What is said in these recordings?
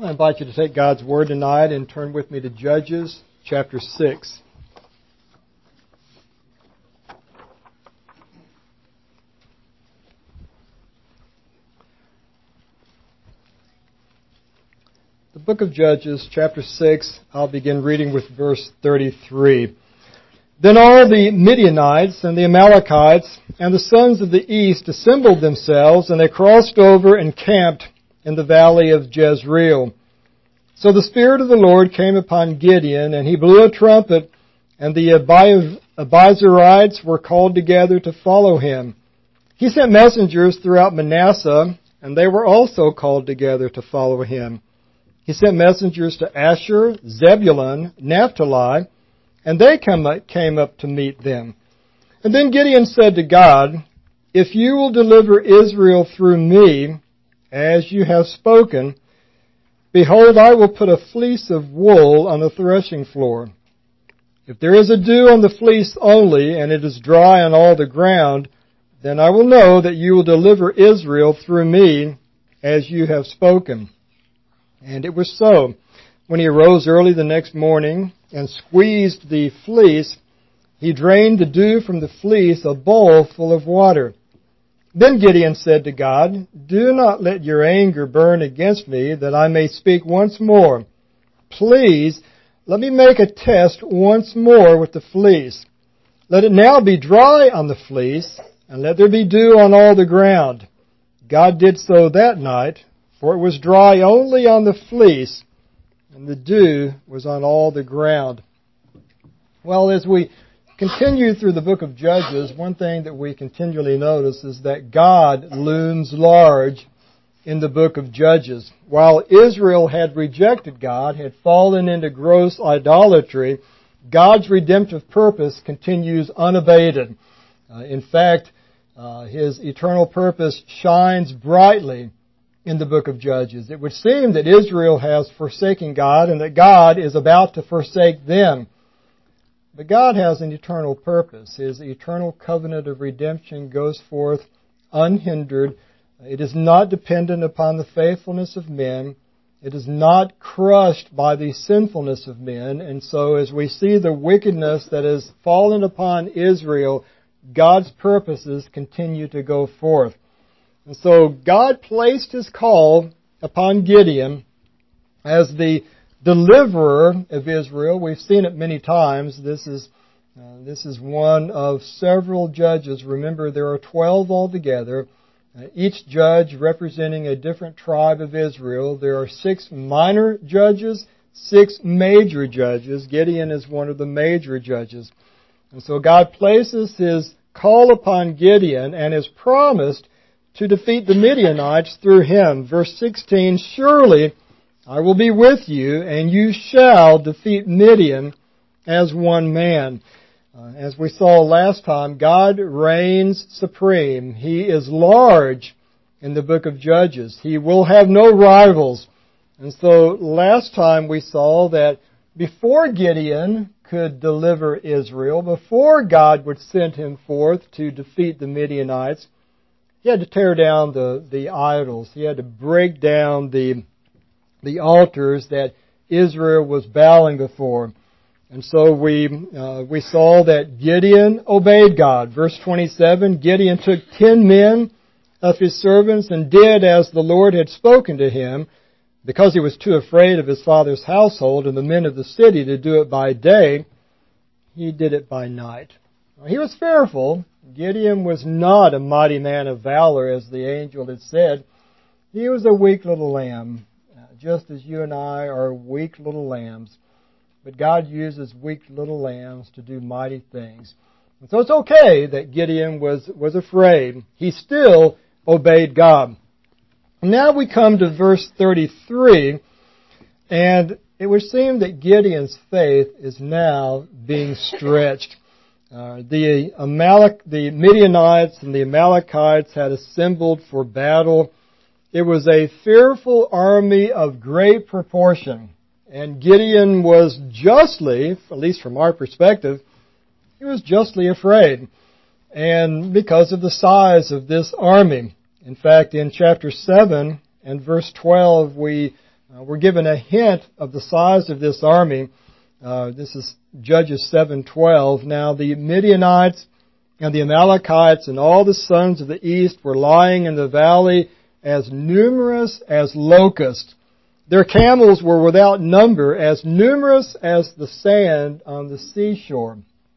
I invite you to take God's Word tonight and turn with me to Judges chapter 6. The book of Judges chapter 6, I'll begin reading with verse 33. Then all the Midianites and the Amalekites and the sons of the east assembled themselves, and they crossed over and camped in the valley of Jezreel. So the Spirit of the Lord came upon Gideon, and he blew a trumpet, and the Abiezrites were called together to follow him. He sent messengers throughout Manasseh, and they were also called together to follow him. He sent messengers to Asher, Zebulun, Naphtali, and they came up to meet them. And then Gideon said to God, "If you will deliver Israel through me, as you have spoken, behold, I will put a fleece of wool on the threshing floor. If there is a dew on the fleece only, and it is dry on all the ground, then I will know that you will deliver Israel through me, as you have spoken." And it was so. When he arose early the next morning and squeezed the fleece, he drained the dew from the fleece, a bowl full of water. Then Gideon said to God, "Do not let your anger burn against me, that I may speak once more. Please, let me make a test once more with the fleece. Let it now be dry on the fleece, and let there be dew on all the ground." God did so that night, for it was dry only on the fleece, and the dew was on all the ground. Well, as we continue through the book of Judges, one thing that we continually notice is that God looms large in the book of Judges. While Israel had rejected God, had fallen into gross idolatry, God's redemptive purpose continues unabated. In fact, His eternal purpose shines brightly in the book of Judges. It would seem that Israel has forsaken God and that God is about to forsake them. But God has an eternal purpose. His eternal covenant of redemption goes forth unhindered. It is not dependent upon the faithfulness of men. It is not crushed by the sinfulness of men. And so as we see the wickedness that has fallen upon Israel, God's purposes continue to go forth. And so God placed His call upon Gideon as the deliverer of Israel. We've seen it many times. This is one of several judges. Remember, there are 12 altogether, each judge representing a different tribe of Israel. There are 6 minor judges, 6 major judges. Gideon is one of the major judges. And so God places His call upon Gideon and has promised to defeat the Midianites through him. Verse 16, "Surely I will be with you, and you shall defeat Midian as one man." As we saw last time, God reigns supreme. He is large in the book of Judges. He will have no rivals. And so last time we saw that before Gideon could deliver Israel, before God would send him forth to defeat the Midianites, he had to tear down the idols. He had to break down the altars that Israel was bowing before. And so we saw that Gideon obeyed God. Verse 27, Gideon took 10 men of his servants and did as the Lord had spoken to him, because he was too afraid of his father's household and the men of the city to do it by day. He did it by night. He was fearful. Gideon was not a mighty man of valor, as the angel had said. He was a weak little lamb, just as you and I are weak little lambs. But God uses weak little lambs to do mighty things. And so it's okay that Gideon was afraid. He still obeyed God. Now we come to verse 33, and it would seem that Gideon's faith is now being stretched. The Midianites and the Amalekites had assembled for battle. It was a fearful army of great proportion. And Gideon was justly, at least from our perspective, he was justly afraid. And because of the size of this army. In fact, in chapter 7 and verse 12, we We're given a hint of the size of this army. This is Judges 7:12. Now the Midianites and the Amalekites and all the sons of the east were lying in the valley as numerous as locusts. Their camels were without number, as numerous as the sand on the seashore.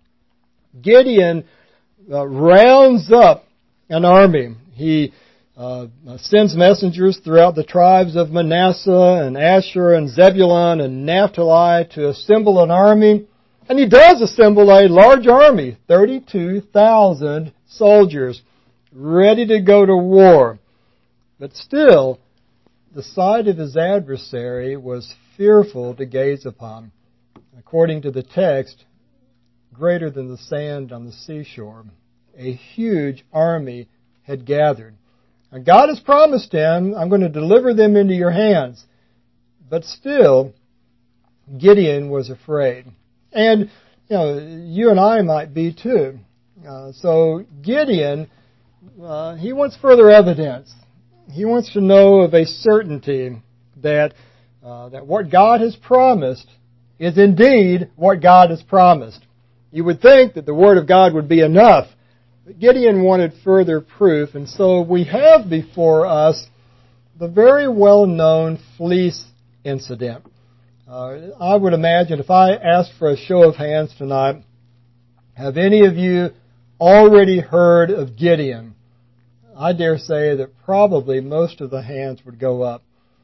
Gideon rounds up an army. He sends messengers throughout the tribes of Manasseh and Asher and Zebulun and Naphtali to assemble an army. And he does assemble a large army, 32,000 soldiers, ready to go to war. But still, the sight of his adversary was fearful to gaze upon. According to the text, greater than the sand on the seashore. A huge army had gathered. And God has promised him, I'm going to deliver them into your hands. But still, Gideon was afraid. And, you and I might be too. So Gideon, he wants further evidence. He wants to know of a certainty that what God has promised is indeed what God has promised. You would think that the Word of God would be enough. But Gideon wanted further proof, and so we have before us the very well-known fleece incident. I would imagine if I asked for a show of hands tonight, have any of you already heard of Gideon? I dare say that probably most of the hands would go up.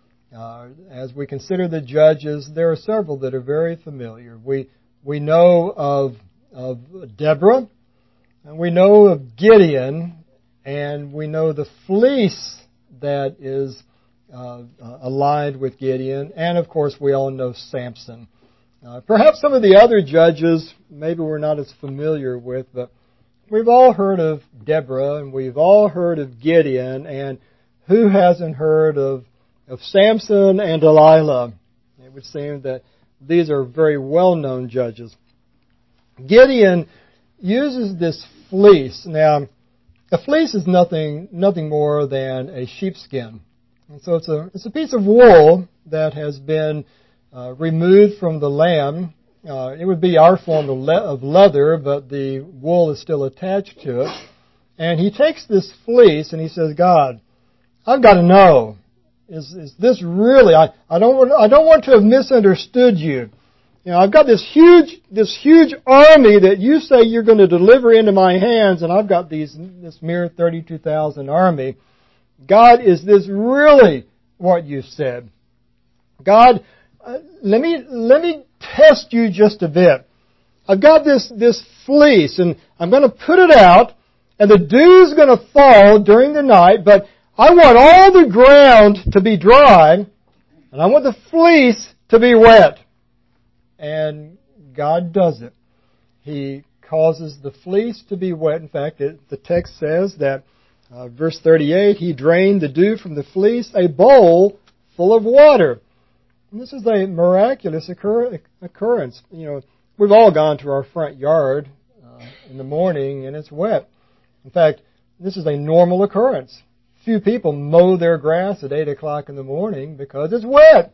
As we consider the judges, there are several that are very familiar. We know of Deborah, and we know of Gideon, and we know the fleece that is aligned with Gideon, and of course we all know Samson. Perhaps some of the other judges maybe we're not as familiar with, but we've all heard of Deborah, and we've all heard of Gideon, and who hasn't heard of Samson and Delilah? It would seem that these are very well-known judges. Gideon uses this fleece. Now, a fleece is nothing more than a sheepskin. And so it's a piece of wool that has been removed from the lamb. It would be our form of leather, but the wool is still attached to it. And he takes this fleece and he says, God, I've got to know. Is this really? I don't want to have misunderstood you. I've got this huge army that you say you're going to deliver into my hands, and I've got this mere 32,000 army. God, is this really what you said? God, let me test you just a bit. I've got this fleece, and I'm going to put it out, and the dew's going to fall during the night, but I want all the ground to be dry, and I want the fleece to be wet. And God does it. He causes the fleece to be wet. In fact, the text says that, verse 38, He drained the dew from the fleece, a bowl full of water. And this is a miraculous occurrence. We've all gone to our front yard in the morning and it's wet. In fact, this is a normal occurrence. Few people mow their grass at 8 o'clock in the morning because it's wet.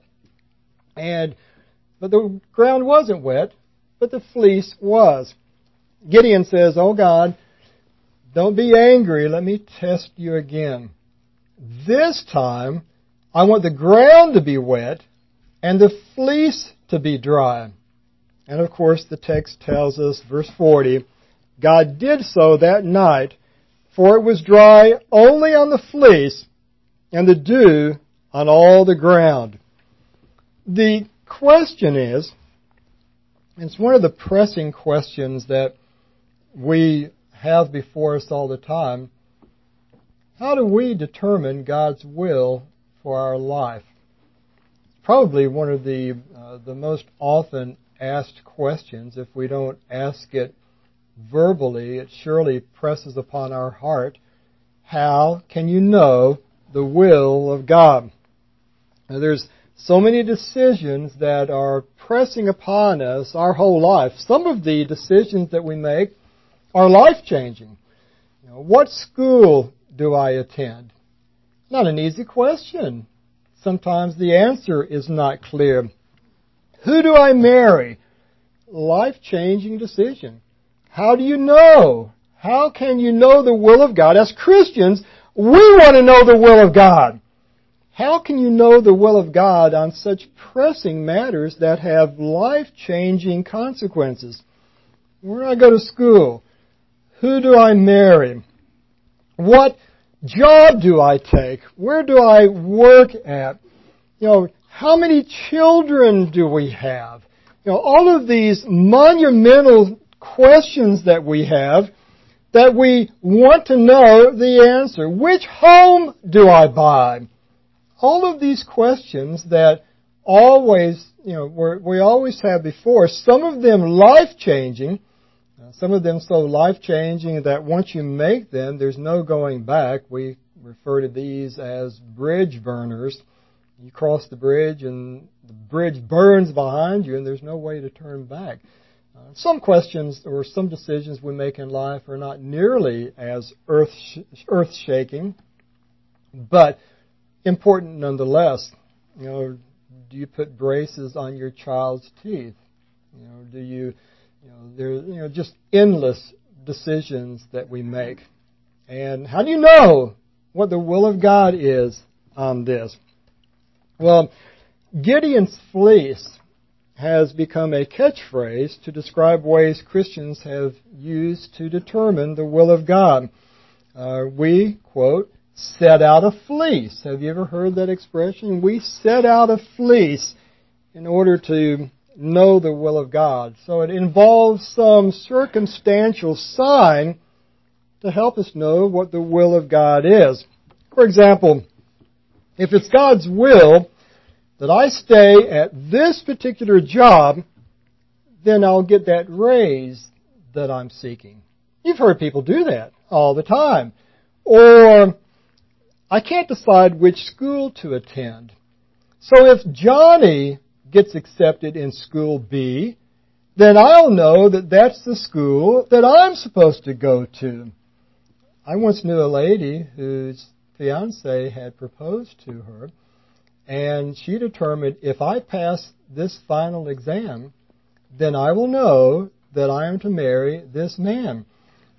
But the ground wasn't wet, but the fleece was. Gideon says, oh God, don't be angry. Let me test you again. This time, I want the ground to be wet and the fleece to be dry. And of course, the text tells us, verse 40, God did so that night, for it was dry only on the fleece and the dew on all the ground. The question is, it's one of the pressing questions that we have before us all the time, how do we determine God's will for our life? Probably one of the most often asked questions. If we don't ask it verbally, it surely presses upon our heart. How can you know the will of God? Now, there's so many decisions that are pressing upon us our whole life. Some of the decisions that we make are life-changing. What school do I attend? Not an easy question. sometimes the answer is not clear. Who do I marry? Life-changing decision. How do you know? How can you know the will of God? As Christians, we want to know the will of God. How can you know the will of God on such pressing matters that have life-changing consequences? Where do I go to school? Who do I marry? What job do I take? Where do I work at? How many children do we have? All of these monumental questions that we have that we want to know the answer. Which home do I buy? All of these questions that we always have before, some of them life-changing, some of them so life-changing that once you make them, there's no going back. We refer to these as bridge burners. You cross the bridge and the bridge burns behind you and there's no way to turn back. Some questions or some decisions we make in life are not nearly as earth-shaking, but important nonetheless. Do you put braces on your child's teeth? Do you, there, just endless decisions that we make. And how do you know what the will of God is on this? Well, Gideon's fleece has become a catchphrase to describe ways Christians have used to determine the will of God. We, quote, set out a fleece. Have you ever heard that expression? We set out a fleece in order to know the will of God. So it involves some circumstantial sign to help us know what the will of God is. For example, if it's God's will that I stay at this particular job, then I'll get that raise that I'm seeking. You've heard people do that all the time. Or, I can't decide which school to attend. So if Johnny gets accepted in school B, then I'll know that that's the school that I'm supposed to go to. I once knew a lady whose fiancé had proposed to her, and she determined, if I pass this final exam, then I will know that I am to marry this man.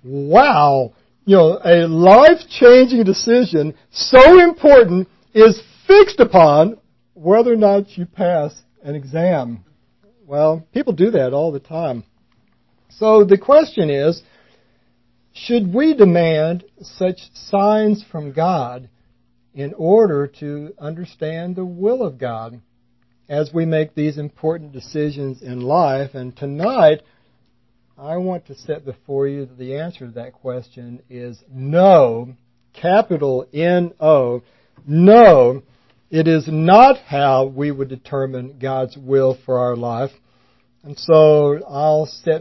Wow! A life-changing decision so important is fixed upon whether or not you pass an exam. Well, people do that all the time. So the question is, should we demand such signs from God in order to understand the will of God as we make these important decisions in life? And tonight, I want to set before you that the answer to that question is no, capital N-O. No, it is not how we would determine God's will for our life. And so I'll set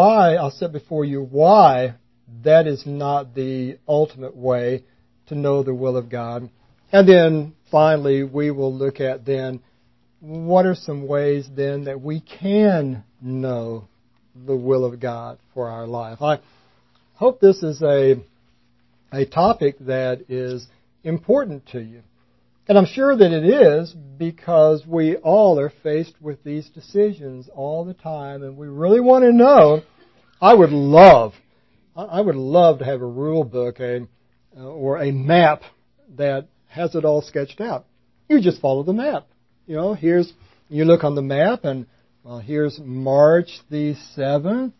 before you why that is not the ultimate way to know the will of God. And then finally we will look at then what are some ways then that we can know the will of God for our life. I hope this is a topic that is important to you. And I'm sure that it is, because we all are faced with these decisions all the time, and we really want to know. I would love to have a rule book or a map that has it all sketched out. You just follow the map. You look on the map, and here's March the 7th,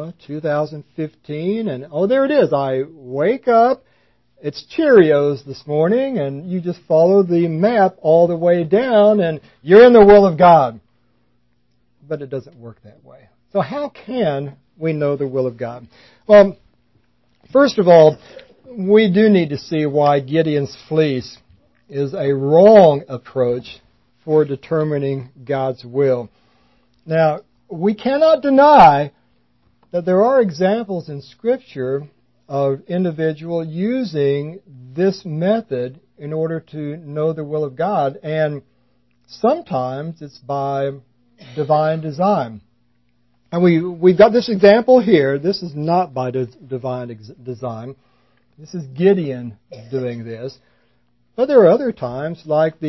2015, and there it is. I wake up, it's Cheerios this morning, and you just follow the map all the way down, and you're in the will of God. But it doesn't work that way. So how can we know the will of God? Well, first of all, we do need to see why Gideon's fleece is a wrong approach for determining God's will. Now, we cannot deny that there are examples in Scripture of individuals using this method in order to know the will of God, and sometimes it's by divine design. And we've got this example here. This is not by divine design. This is Gideon doing this. But there are other times, like the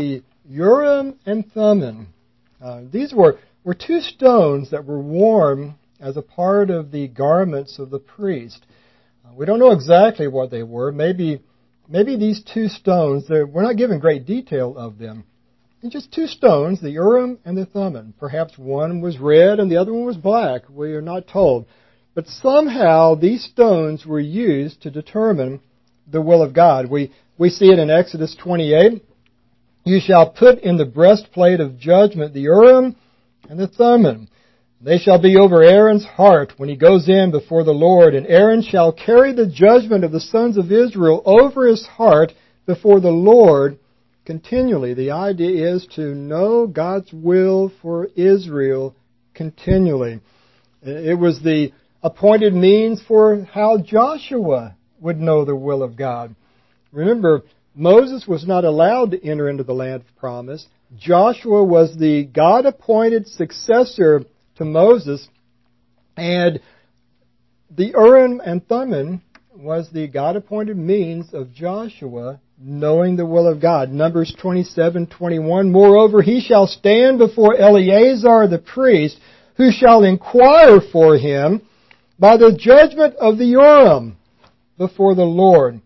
Urim and Thummim. These were two stones that were worn as a part of the garments of the priest. We don't know exactly what they were. Maybe these two stones, we're not given great detail of them. They're just two stones, the Urim and the Thummim. Perhaps one was red and the other one was black. We are not told. But somehow these stones were used to determine the will of God. We see it in Exodus 28. You shall put in the breastplate of judgment the Urim and the Thummim. They shall be over Aaron's heart when he goes in before the Lord, and Aaron shall carry the judgment of the sons of Israel over his heart before the Lord continually. The idea is to know God's will for Israel continually. It was the appointed means for how Joshua would know the will of God. Remember, Moses was not allowed to enter into the land of promise. Joshua was the God-appointed successor to Moses, and the Urim and Thummim was the God-appointed means of Joshua knowing the will of God. Numbers 27:21. Moreover, he shall stand before Eleazar the priest, who shall inquire for him by the judgment of the Urim before the Lord.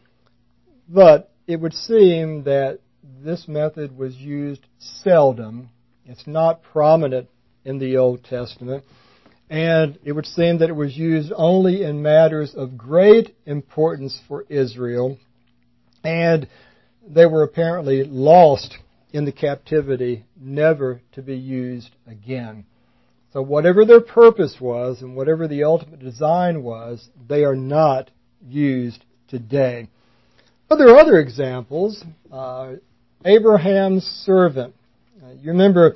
But it would seem that this method was used seldom. It's not prominent in the Old Testament. And it would seem that it was used only in matters of great importance for Israel. And they were apparently lost in the captivity, never to be used again. So whatever their purpose was and whatever the ultimate design was, they are not used today. But there are other examples. Abraham's servant. You remember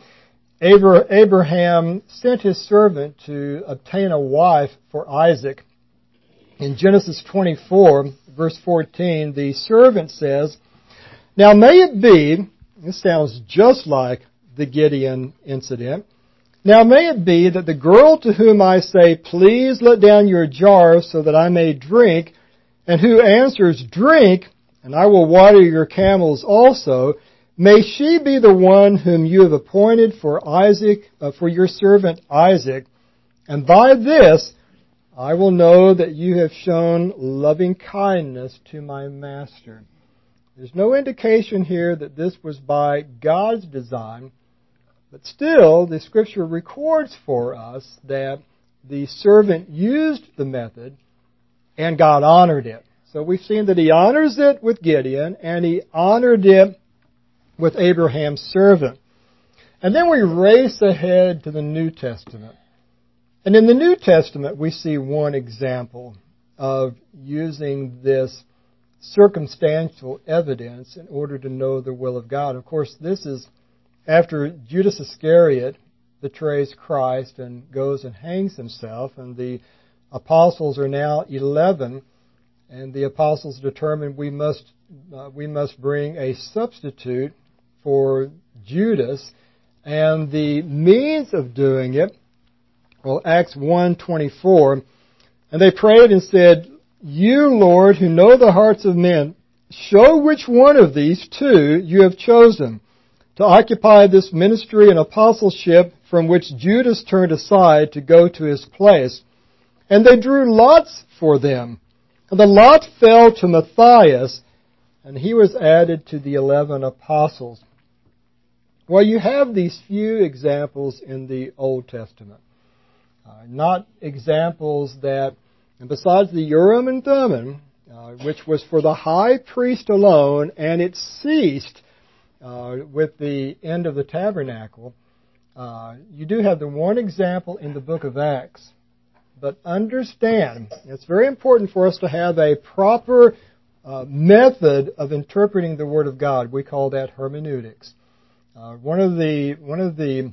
Abraham sent his servant to obtain a wife for Isaac. In Genesis 24, verse 14, the servant says, "Now may it be," this sounds just like the Gideon incident, "Now may it be that the girl to whom I say, 'Please let down your jar so that I may drink,' and who answers, 'Drink, and I will water your camels also,' may she be the one whom you have appointed for Isaac, for your servant Isaac. And by this I will know that you have shown loving kindness to my master." There's no indication here that this was by God's design, but still the Scripture records for us that the servant used the method and God honored it. So we've seen that he honors it with Gideon and he honored it with Abraham's servant. And then we race ahead to the New Testament. And in the New Testament, we see one example of using this circumstantial evidence in order to know the will of God. Of course, this is after Judas Iscariot betrays Christ and goes and hangs himself, and the apostles are now 11, and the apostles determine we must bring a substitute for Judas, and the means of doing it, well, Acts 1:24, "And they prayed and said, 'You, Lord, who know the hearts of men, show which one of these two you have chosen to occupy this ministry and apostleship from which Judas turned aside to go to his place.' And they drew lots for them. And the lot fell to Matthias, and he was added to the 11 apostles." Well, you have these few examples in the Old Testament. Not examples that, and besides the Urim and Thummim, which was for the high priest alone, and it ceased with the end of the tabernacle, you do have the one example in the book of Acts. But understand, it's very important for us to have a proper method of interpreting the Word of God. We call that hermeneutics. One of the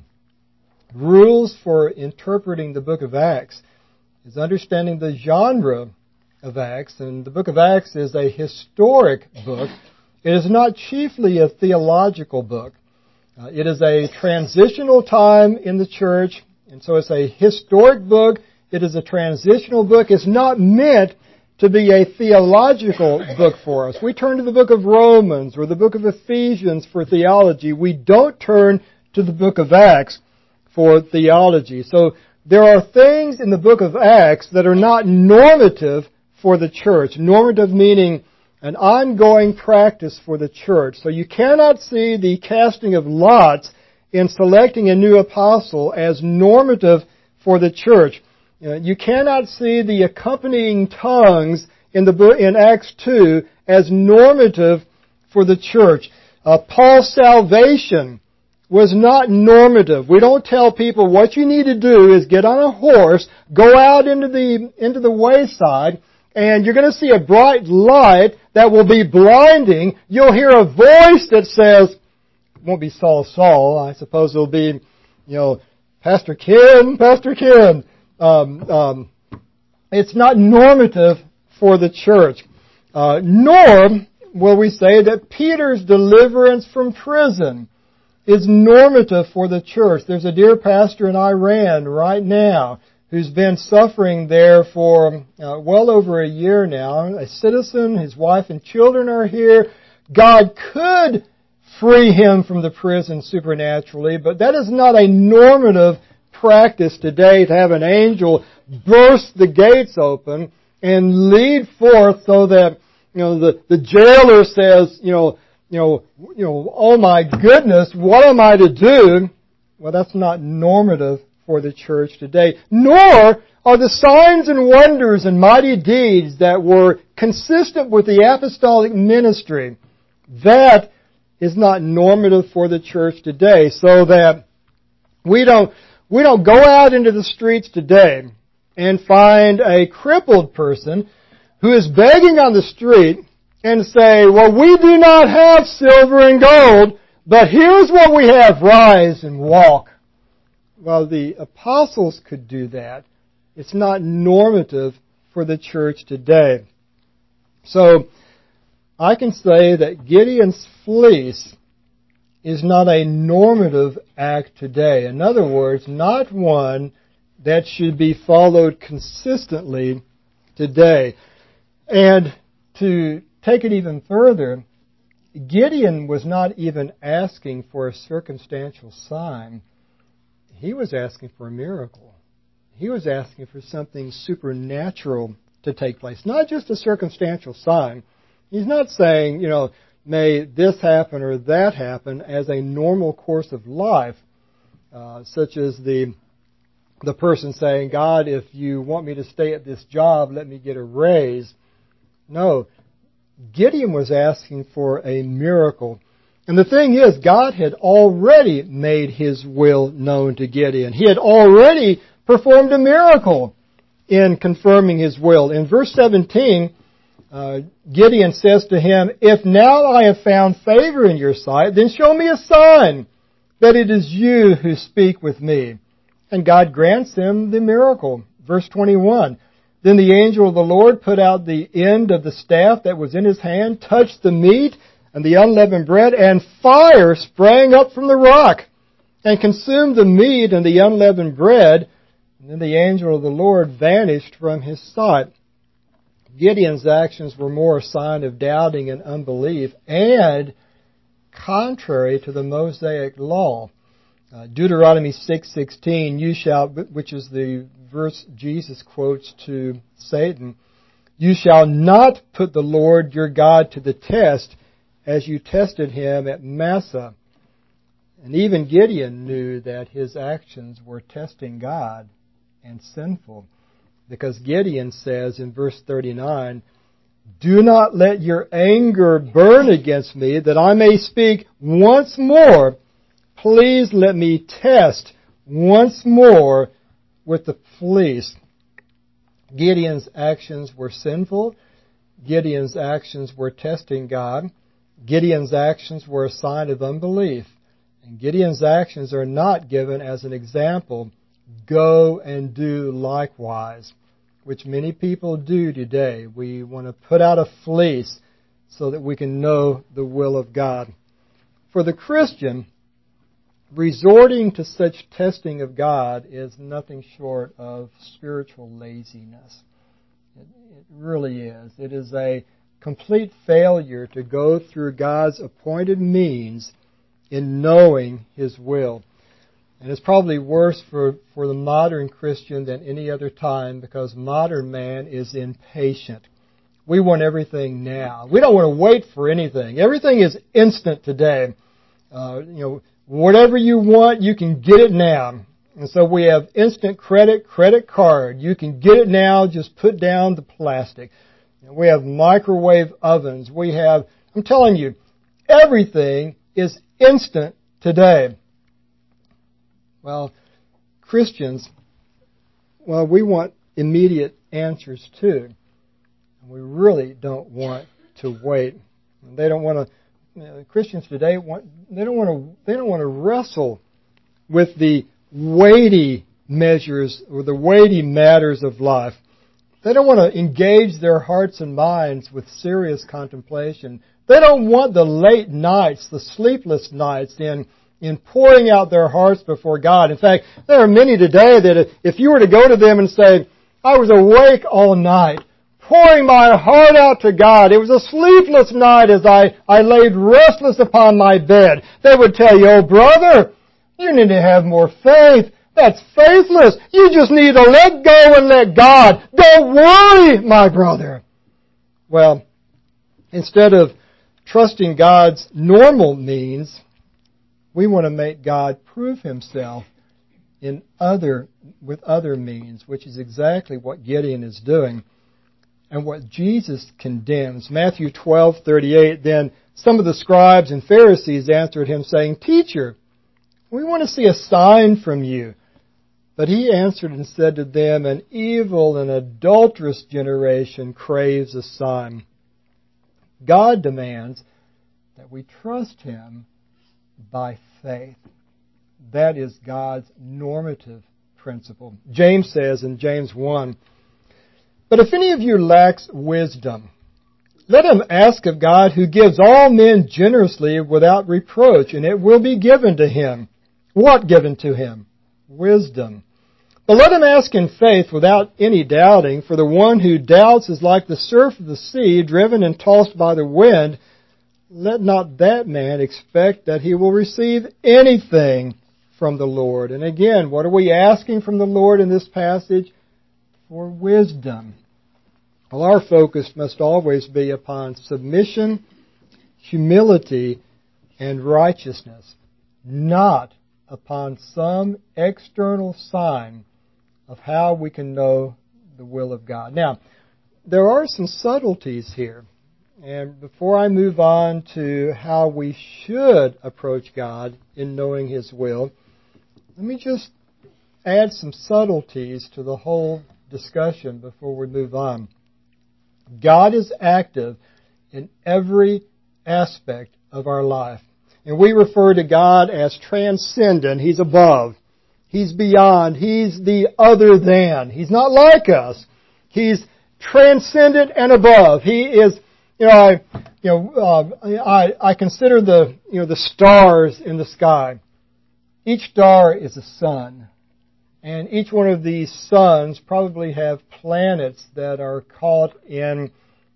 rules for interpreting the book of Acts is understanding the genre of Acts. And the book of Acts is a historic book. It is not chiefly a theological book. It is a transitional time in the church, and so it's a historic book. It is a transitional book. It's not meant to be a theological book for us. We turn to the book of Romans or the book of Ephesians for theology. We don't turn to the book of Acts for theology. So there are things in the book of Acts that are not normative for the church. Normative meaning an ongoing practice for the church. So you cannot see the casting of lots in selecting a new apostle as normative for the church. You cannot see the accompanying tongues in Acts 2 as normative for the church. Paul's salvation was not normative. We don't tell people what you need to do is get on a horse, go out into the wayside, and you're going to see a bright light that will be blinding. You'll hear a voice that says, it won't be Saul, Saul. I suppose it'll be, Pastor Ken, Pastor Ken. It's not normative for the church. Nor will we say that Peter's deliverance from prison is normative for the church. There's a dear pastor in Iran right now who's been suffering there for well over a year now. A citizen, his wife and children are here. God could free him from the prison supernaturally, but that is not a normative practice today to have an angel burst the gates open and lead forth so that the jailer says, oh my goodness, what am I to do? Well, that's not normative for the church today. Nor are the signs and wonders and mighty deeds that were consistent with the apostolic ministry. That is not normative for the church today. So that we don't go out into the streets today and find a crippled person who is begging on the street and say, well, we do not have silver and gold, but here's what we have, rise and walk. Well, the apostles could do that. It's not normative for the church today. So, I can say that Gideon's fleece is not a normative act today. In other words, not one that should be followed consistently today. And to take it even further, Gideon was not even asking for a circumstantial sign. He was asking for a miracle. He was asking for something supernatural to take place, not just a circumstantial sign. He's not saying, may this happen or that happen as a normal course of life, such as the person saying, God, if you want me to stay at this job, let me get a raise. No, Gideon was asking for a miracle. And the thing is, God had already made His will known to Gideon. He had already performed a miracle in confirming His will. In verse 17, Gideon says to him, if now I have found favor in your sight, then show me a sign that it is you who speak with me. And God grants him the miracle. Verse 21, then the angel of the Lord put out the end of the staff that was in his hand, touched the meat and the unleavened bread, and fire sprang up from the rock and consumed the meat and the unleavened bread. And then the angel of the Lord vanished from his sight. Gideon's actions were more a sign of doubting and unbelief and contrary to the Mosaic law. Deuteronomy 6:16, you shall, which is the verse Jesus quotes to Satan, you shall not put the Lord your God to the test as you tested him at Massah. And even Gideon knew that his actions were testing God and sinful. Because Gideon says in verse 39, do not let your anger burn against me, that I may speak once more. Please let me test once more with the fleece. Gideon's actions were sinful. Gideon's actions were testing God. Gideon's actions were a sign of unbelief. And Gideon's actions are not given as an example. Go and do likewise, which many people do today. We want to put out a fleece so that we can know the will of God. For the Christian, resorting to such testing of God is nothing short of spiritual laziness. It really is. It is a complete failure to go through God's appointed means in knowing His will. And it's probably worse for the modern Christian than any other time, because modern man is impatient. We want everything now. We don't want to wait for anything. Everything is instant today. Whatever you want, you can get it now. And so we have instant credit card. You can get it now, just put down the plastic. We have microwave ovens. I'm telling you, everything is instant today. Well, Christians, we want immediate answers too. And we really don't want to wait. They don't want to. Christians today they don't want to wrestle with the weighty measures or the weighty matters of life. They don't want to engage their hearts and minds with serious contemplation. They don't want the late nights, the sleepless nights in pouring out their hearts before God. In fact, there are many today that if you were to go to them and say, I was awake all night, pouring my heart out to God. It was a sleepless night as I laid restless upon my bed. They would tell you, oh brother, you need to have more faith. That's faithless. You just need to let go and let God. Don't worry, my brother. Well, instead of trusting God's normal means, we want to make God prove Himself with other means, which is exactly what Gideon is doing and what Jesus condemns. Matthew 12:38, then some of the scribes and Pharisees answered Him, saying, Teacher, we want to see a sign from you. But He answered and said to them, an evil and adulterous generation craves a sign. God demands that we trust Him by faith. That is God's normative principle. James says in James 1, but if any of you lacks wisdom, let him ask of God, who gives all men generously without reproach, and it will be given to him. What given to him? Wisdom. But let him ask in faith without any doubting, for the one who doubts is like the surf of the sea, driven and tossed by the wind. Let not that man expect that he will receive anything from the Lord. And again, what are we asking from the Lord in this passage? For wisdom. Well, our focus must always be upon submission, humility, and righteousness, not upon some external sign of how we can know the will of God. Now, there are some subtleties here. And before I move on to how we should approach God in knowing His will, let me just add some subtleties to the whole discussion before we move on. God is active in every aspect of our life. And we refer to God as transcendent. He's above. He's beyond. He's the other than. He's not like us. He's transcendent and above. He is, I consider the stars in the sky. Each star is a sun. And each one of these suns probably have planets that are caught in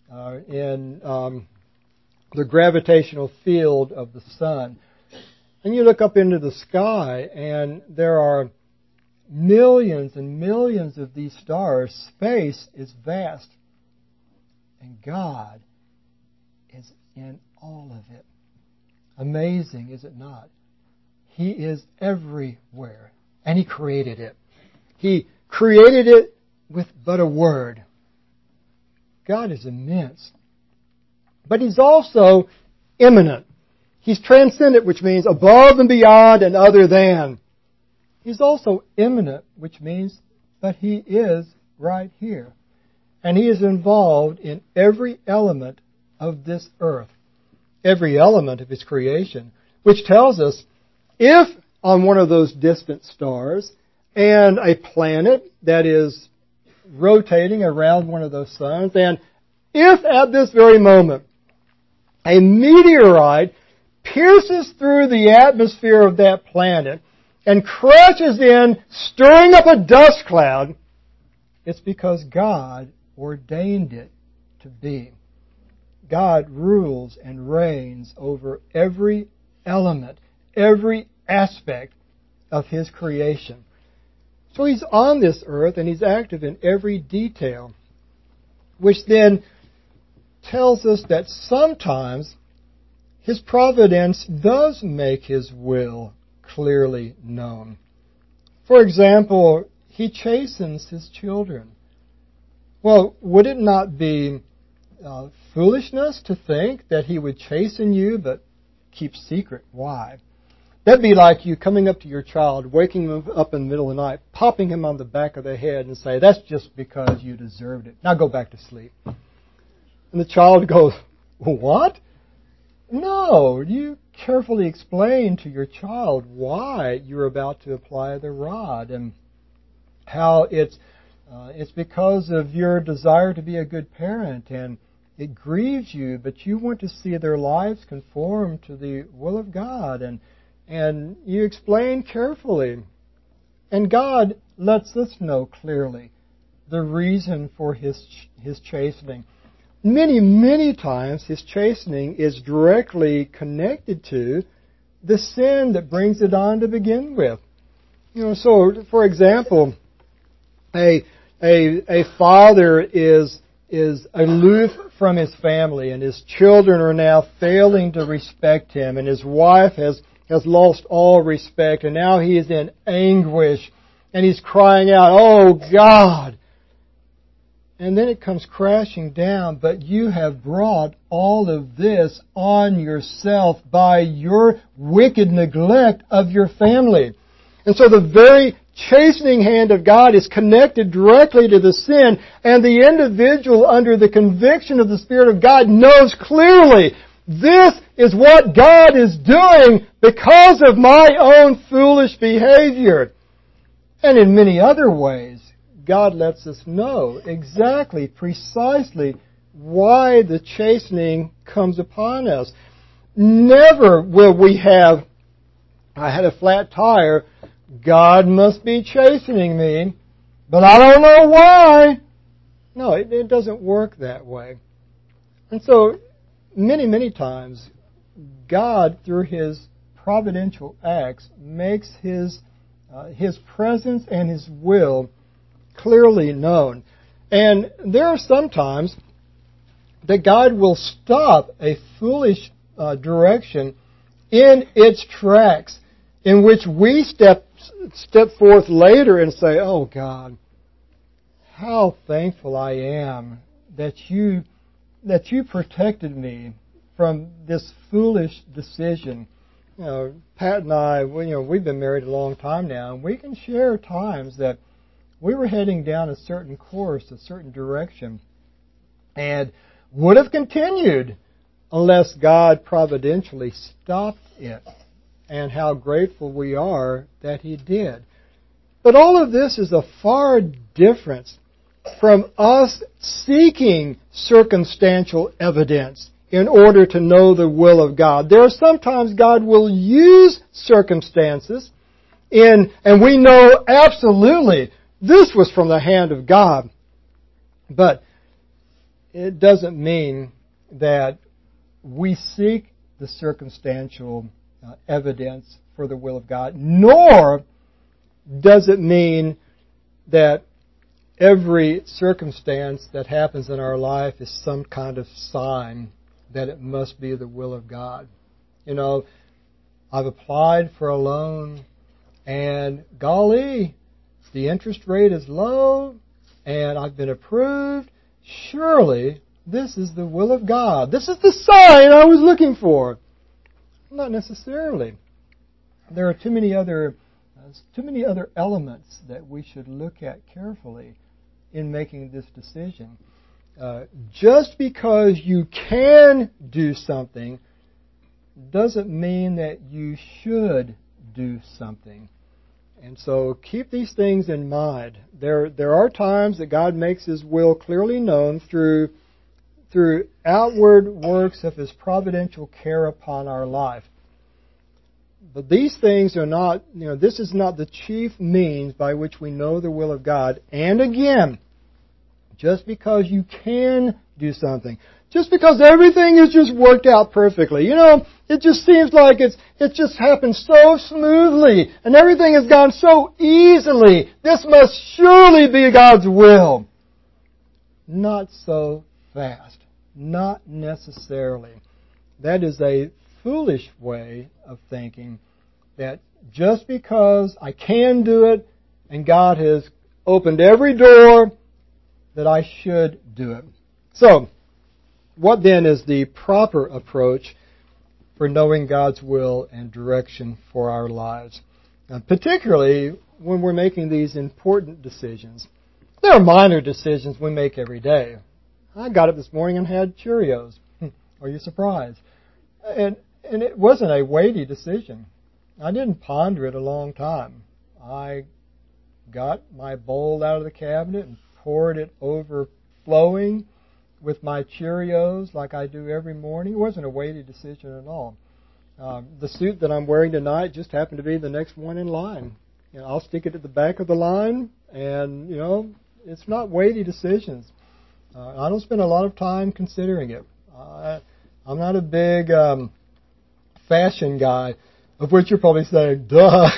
the gravitational field of the sun. And you look up into the sky, and there are millions and millions of these stars. Space is vast. And God is in all of it. Amazing, is it not? He is everywhere. And He created it. He created it with but a word. God is immense. But He's also immanent. He's transcendent, which means above and beyond and other than. He's also immanent, which means that He is right here. And He is involved in every element of this earth, every element of His creation, which tells us if on one of those distant stars and a planet that is rotating around one of those suns, and if at this very moment a meteorite pierces through the atmosphere of that planet and crashes in, stirring up a dust cloud, it's because God ordained it to be. God rules and reigns over every element, every aspect of His creation. So He's on this earth and He's active in every detail, which then tells us that sometimes His providence does make His will clearly known. For example, He chastens His children. Well, would it not be foolishness to think that He would chasten you but keep secret? Why? That'd be like you coming up to your child, waking him up in the middle of the night, popping him on the back of the head and say, "That's just because you deserved it. Now go back to sleep." And the child goes, "What?" No, you carefully explain to your child why you're about to apply the rod and how it's because of your desire to be a good parent, and it grieves you, but you want to see their lives conform to the will of God, and you explain carefully. And God lets us know clearly the reason for His chastening. Many, many times His chastening is directly connected to the sin that brings it on to begin with. So for example, a father is aloof from his family, and his children are now failing to respect him, and his wife has lost all respect, and now he is in anguish, and he's crying out, "Oh God!" And then it comes crashing down, but you have brought all of this on yourself by your wicked neglect of your family. And so the very chastening hand of God is connected directly to the sin, and the individual under the conviction of the Spirit of God knows clearly, this is what God is doing because of my own foolish behavior. And in many other ways, God lets us know exactly, precisely why the chastening comes upon us. Never will we have, "I had a flat tire, God must be chastening me, but I don't know why." No, it doesn't work that way. And so, many, many times, God, through His providential acts, makes His presence and His will clearly known. And there are some times that God will stop a foolish direction in its tracks, in which we step forth later and say, "Oh God, how thankful I am that you protected me from this foolish decision." Pat and I, we've been married a long time now, and we can share times that we were heading down a certain course, a certain direction, and would have continued unless God providentially stopped it. And how grateful we are that He did. But all of this is a far difference from us seeking circumstantial evidence in order to know the will of God. There are sometimes God will use circumstances and we know absolutely this was from the hand of God. But it doesn't mean that we seek the circumstantial evidence for the will of God, nor does it mean that every circumstance that happens in our life is some kind of sign that it must be the will of God. I've applied for a loan, and golly, the interest rate is low, and I've been approved. Surely this is the will of God. This is the sign I was looking for. Not necessarily. There are too many other elements that we should look at carefully in making this decision. Just because you can do something doesn't mean that you should do something. And so keep these things in mind. There are times that God makes His will clearly known through outward works of His providential care upon our life. But these things are not, this is not the chief means by which we know the will of God. And again, just because you can do something, just because everything is just worked out perfectly. You know, it just seems like it just happened so smoothly and everything has gone so easily. This must surely be God's will. Not so fast. Not necessarily. That is a foolish way of thinking, that just because I can do it and God has opened every door, that I should do it. So, what then is the proper approach for knowing God's will and direction for our lives? Particularly when we're making these important decisions. There are minor decisions we make every day. I got up this morning and had Cheerios. Are you surprised? And it wasn't a weighty decision. I didn't ponder it a long time. I got my bowl out of the cabinet and poured it overflowing with my Cheerios like I do every morning. It wasn't a weighty decision at all. The suit that I'm wearing tonight just happened to be the next one in line. You know, I'll stick it at the back of the line, and, you know, it's not weighty decisions. I don't spend a lot of time considering it. I'm not a big fashion guy, of which you're probably saying, duh.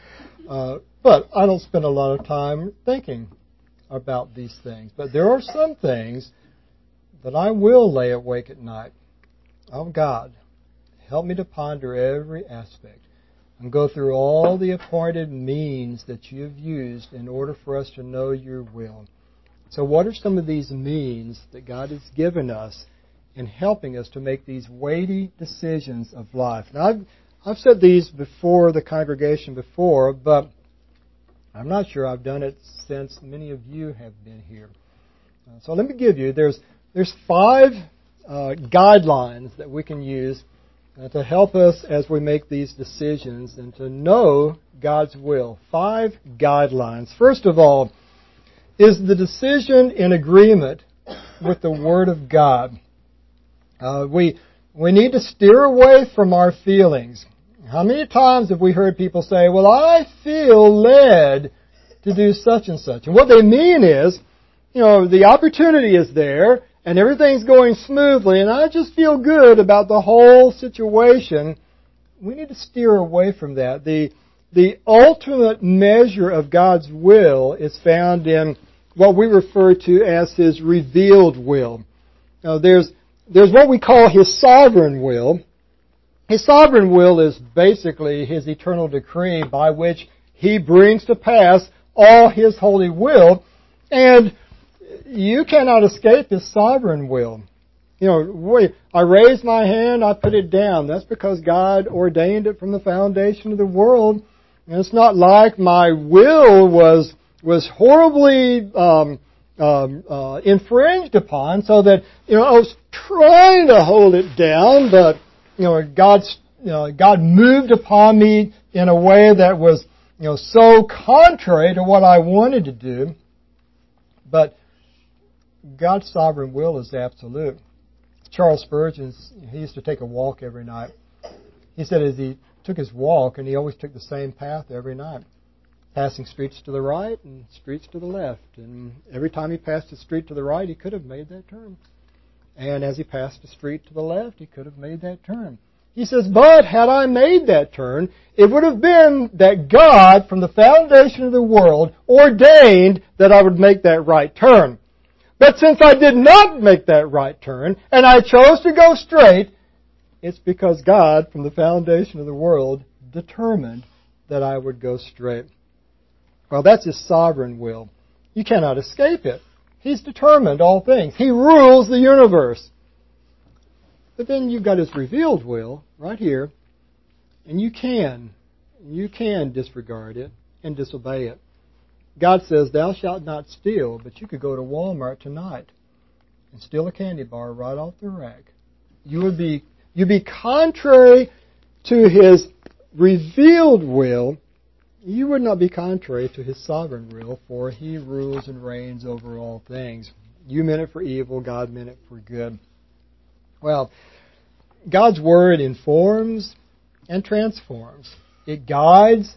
But I don't spend a lot of time thinking about these things. But there are some things that I will lay awake at night. Oh, God, help me to ponder every aspect and go through all the appointed means that you have used in order for us to know your will. So what are some of these means that God has given us in helping us to make these weighty decisions of life? Now, I've said these before the congregation before, but I'm not sure I've done it since many of you have been here. So let me give you, there's 5 guidelines that we can use to help us as we make these decisions and to know God's will. 5 guidelines. First of all, is the decision in agreement with the Word of God? We need to steer away from our feelings. How many times have we heard people say, well, I feel led to do such and such? And what they mean is, you know, the opportunity is there and everything's going smoothly and I just feel good about the whole situation. We need to steer away from that. The ultimate measure of God's will is found in what we refer to as His revealed will. Now, there's what we call His sovereign will. His sovereign will is basically His eternal decree by which He brings to pass all His holy will, and you cannot escape His sovereign will. You know, I raise my hand, I put it down. That's because God ordained it from the foundation of the world. And it's not like my will was horribly infringed upon, so that, you know, I was trying to hold it down, but, you know, God moved upon me in a way that was, you know, so contrary to what I wanted to do. But God's sovereign will is absolute. Charles Spurgeon, he used to take a walk every night. He said as he took his walk, and he always took the same path every night, passing streets to the right and streets to the left. And every time he passed a street to the right, he could have made that turn. And as he passed a street to the left, he could have made that turn. He says, but had I made that turn, it would have been that God, from the foundation of the world, ordained that I would make that right turn. But since I did not make that right turn, and I chose to go straight, it's because God, from the foundation of the world, determined that I would go straight. Well, that's His sovereign will. You cannot escape it. He's determined all things. He rules the universe. But then you've got His revealed will right here, and you can disregard it and disobey it. God says, thou shalt not steal, but you could go to Walmart tonight and steal a candy bar right off the rack. You'd be contrary to His revealed will. You would not be contrary to His sovereign will, for He rules and reigns over all things. You meant it for evil, God meant it for good. Well, God's Word informs and transforms. It guides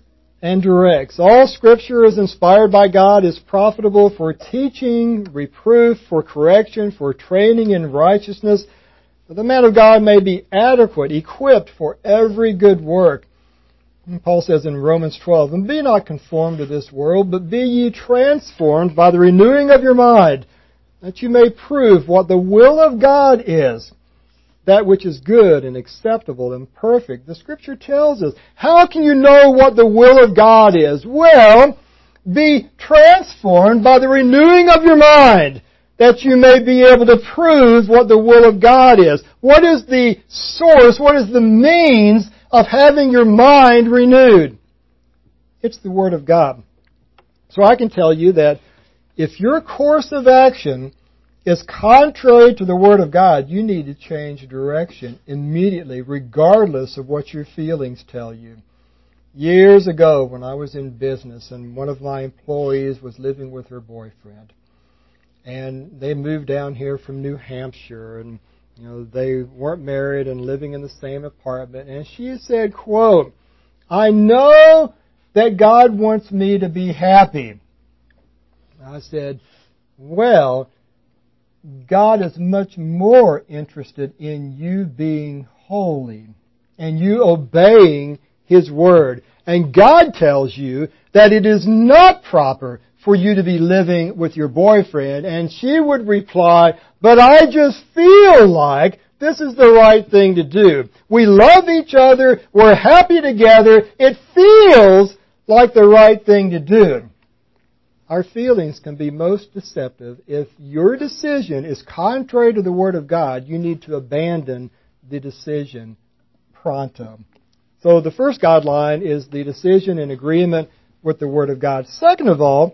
and directs. All Scripture is inspired by God, is profitable for teaching, reproof, for correction, for training in righteousness, that the man of God may be adequate, equipped for every good work. And Paul says in Romans 12, "And be not conformed to this world, but be ye transformed by the renewing of your mind, that you may prove what the will of God is, that which is good and acceptable and perfect." The Scripture tells us, how can you know what the will of God is? Well, be transformed by the renewing of your mind, that you may be able to prove what the will of God is. What is the source, what is the means of having your mind renewed? It's the Word of God. So I can tell you that if your course of action is contrary to the Word of God, you need to change direction immediately, regardless of what your feelings tell you. Years ago, when I was in business and one of my employees was living with her boyfriend, and they moved down here from New Hampshire, and they weren't married and living in the same apartment, and she said, quote, "I know that God wants me to be happy." I said, well, God is much more interested in you being holy and you obeying His Word. And God tells you that it is not proper for you to be living with your boyfriend. And she would reply, "But I just feel like this is the right thing to do. We love each other. We're happy together. It feels like the right thing to do." Our feelings can be most deceptive. If your decision is contrary to the Word of God, you need to abandon the decision pronto. So the first guideline is the decision in agreement with the Word of God. Second of all,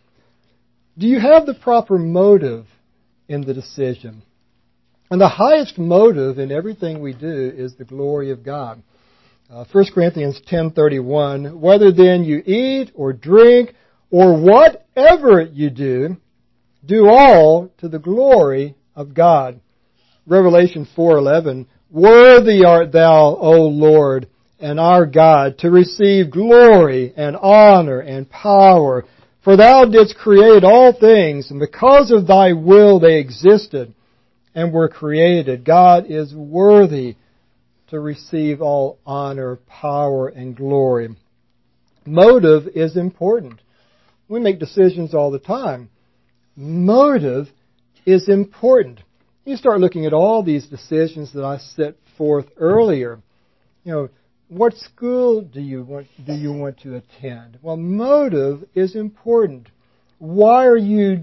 do you have the proper motive in the decision? And the highest motive in everything we do is the glory of God. 1 Corinthians 10:31, "Whether then you eat or drink or whatever you do, do all to the glory of God." Revelation 4:11, "Worthy art thou, O Lord, and our God, to receive glory and honor and power. For thou didst create all things, and because of thy will they existed and were created." God is worthy to receive all honor, power, and glory. Motive is important. We make decisions all the time. Motive is important. You start looking at all these decisions that I set forth earlier. What school do you want to attend? Well, motive is important. Why are you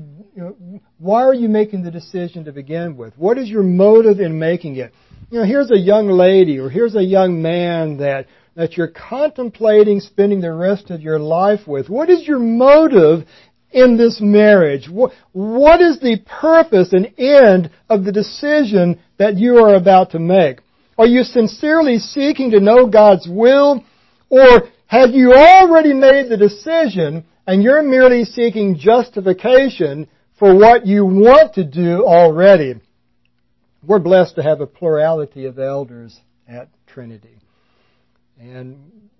making the decision to begin with? What is your motive in making it? Here's a young lady or here's a young man that you're contemplating spending the rest of your life with. What is your motive in this marriage? What is the purpose and end of the decision that you are about to make? Are you sincerely seeking to know God's will? Or have you already made the decision and you're merely seeking justification for what you want to do already? We're blessed to have a plurality of elders at Trinity. And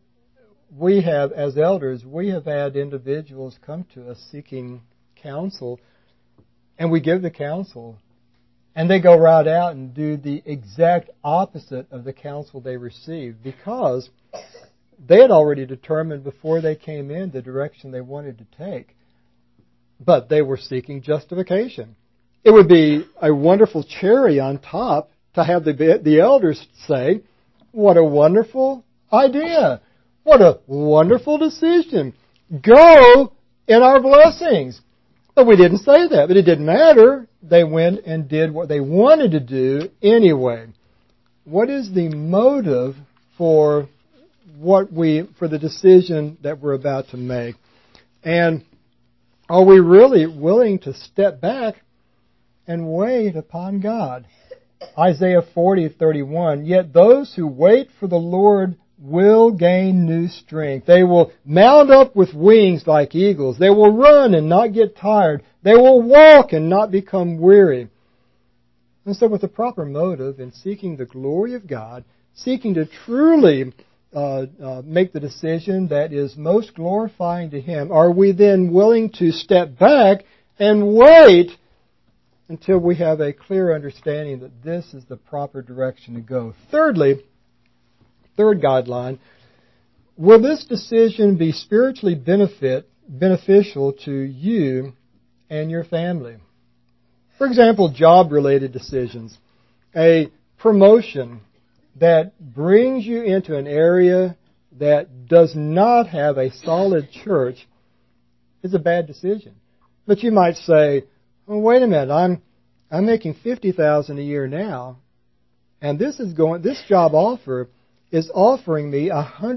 we have, as elders, we have had individuals come to us seeking counsel, and we give the counsel. And they go right out and do the exact opposite of the counsel they received, because they had already determined before they came in the direction they wanted to take. But they were seeking justification. It would be a wonderful cherry on top to have the elders say, "What a wonderful idea. What a wonderful decision. Go in our blessings." But we didn't say that. But it didn't matter. They went and did what they wanted to do anyway. What is the motive for the decision that we're about to make? And are we really willing to step back and wait upon God? Isaiah 40:31, "Yet those who wait for the Lord will gain new strength. They will mount up with wings like eagles. They will run and not get tired. They will walk and not become weary." And so with the proper motive in seeking the glory of God, seeking to truly make the decision that is most glorifying to Him? Are we then willing to step back and wait until we have a clear understanding that this is the proper direction to go? Thirdly, third guideline, will this decision be spiritually beneficial to you and your family? For example, job-related decisions. A promotion that brings you into an area that does not have a solid church is a bad decision. But you might say, well, wait a minute, I'm making $50,000 a year now, and this job offer is offering me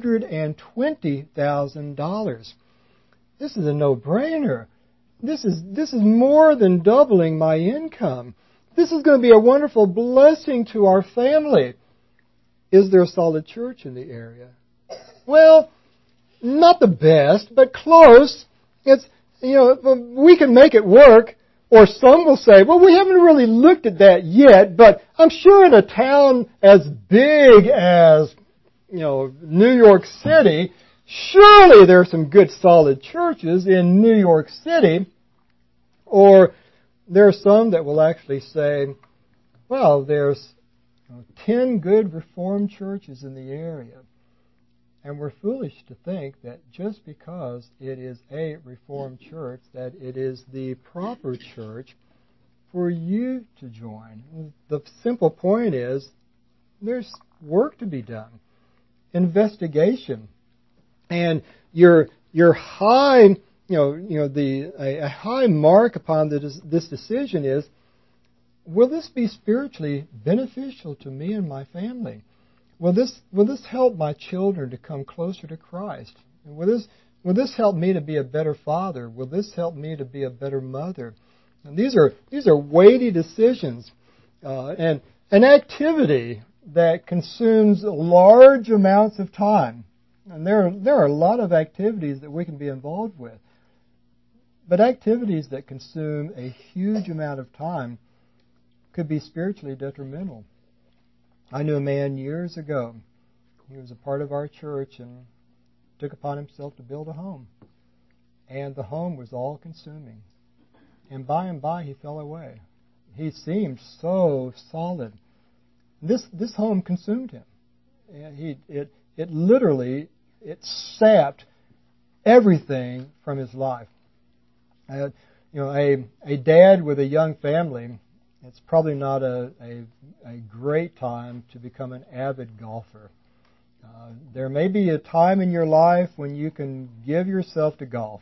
$120,000. This is a no-brainer. This is more than doubling my income. This is going to be a wonderful blessing to our family. Is there a solid church in the area? Well, not the best, but close. It's, we can make it work. Or some will say, well, we haven't really looked at that yet, but I'm sure in a town as big as, New York City, surely there are some good solid churches in New York City. Or there are some that will actually say, well, there's 10 good Reformed churches in the area. And we're foolish to think that just because it is a Reformed church, that it is the proper church for you to join. The simple point is, there's work to be done. Investigation. And your high, a high mark upon this decision is, will this be spiritually beneficial to me and my family? Will this help my children to come closer to Christ? Will this help me to be a better father? Will this help me to be a better mother? And these are weighty decisions, and an activity that consumes large amounts of time. And there are a lot of activities that we can be involved with, but activities that consume a huge amount of time could be spiritually detrimental. I knew a man years ago. He was a part of our church and took upon himself to build a home. And the home was all-consuming. And by he fell away. He seemed so solid. This home consumed him. It literally sapped everything from his life. A dad with a young family, it's probably not a great time to become an avid golfer. There may be a time in your life when you can give yourself to golf,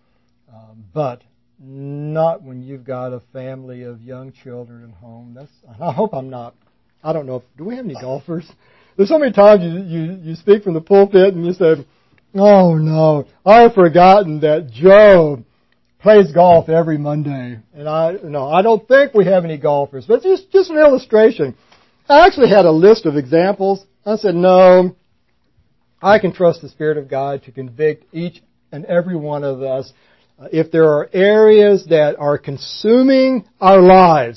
but not when you've got a family of young children at home. I hope I'm not. I don't know. Do we have any golfers? There's so many times you speak from the pulpit and you say, oh no, I've forgotten that Joe plays golf every Monday. And I don't think we have any golfers. But it's just an illustration. I actually had a list of examples. I said, no, I can trust the Spirit of God to convict each and every one of us. If there are areas that are consuming our lives,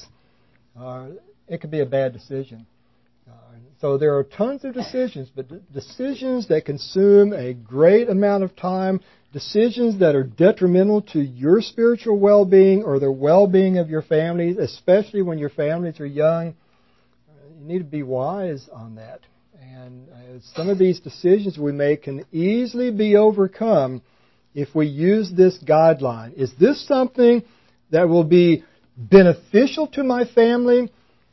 it could be a bad decision. So there are tons of decisions, but decisions that consume a great amount of time, decisions that are detrimental to your spiritual well-being or the well-being of your families, especially when your families are young, you need to be wise on that. And some of these decisions we make can easily be overcome if we use this guideline. Is this something that will be beneficial to my family?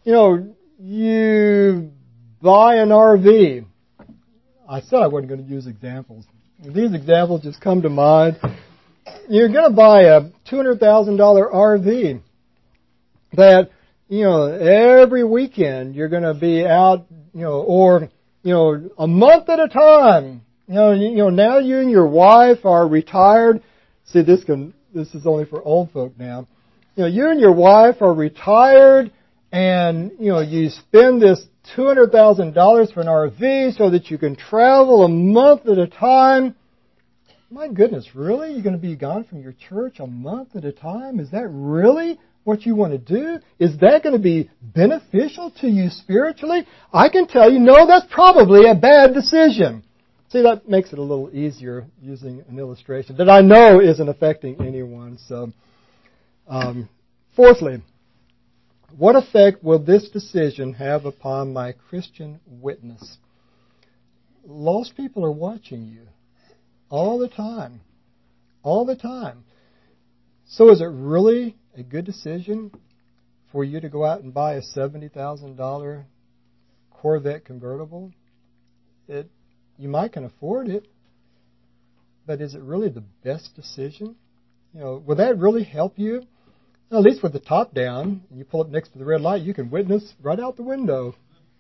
You buy an RV. I said I wasn't going to use examples. These examples just come to mind. You're going to buy a $200,000 RV that, every weekend you're going to be out, or, a month at a time. Now you and your wife are retired. See, this is only for old folk now. You and your wife are retired, and, you spend this $200,000 for an RV so that you can travel a month at a time. My goodness, really? You're going to be gone from your church a month at a time? Is that really what you want to do? Is that going to be beneficial to you spiritually? I can tell you, no, that's probably a bad decision. See, that makes it a little easier using an illustration that I know isn't affecting anyone. So, fourthly, what effect will this decision have upon my Christian witness? Lost people are watching you all the time. All the time. So is it really a good decision for you to go out and buy a $70,000 Corvette convertible? You might can afford it, but is it really the best decision? Will that really help you? Well, at least with the top down, and you pull up next to the red light, you can witness right out the window.